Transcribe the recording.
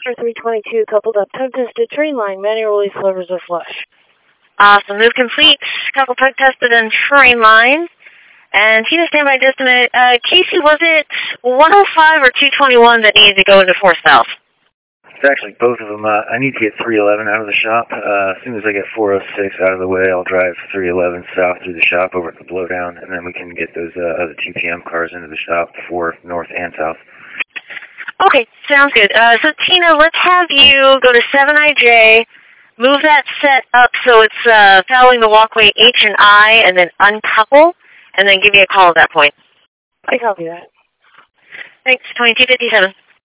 for 322, coupled up, tug tested, train line, manual release levers are flush. Awesome. Move complete, couple tug tested and train line. And Tina, standby just a minute. Casey, was it 105 or 221 that needed to go into 4 south? It's actually both of them. I need to get 311 out of the shop. As soon as I get 406 out of the way, I'll drive 311 south through the shop over to the blowdown, and then we can get those other 2 p.m. cars into the shop for north and south. Okay, sounds good. So Tina, let's have you go to 7IJ, move that set up so it's following the walkway H and I, and then uncouple, and then give me a call at that point. I copy that. Thanks, 2257.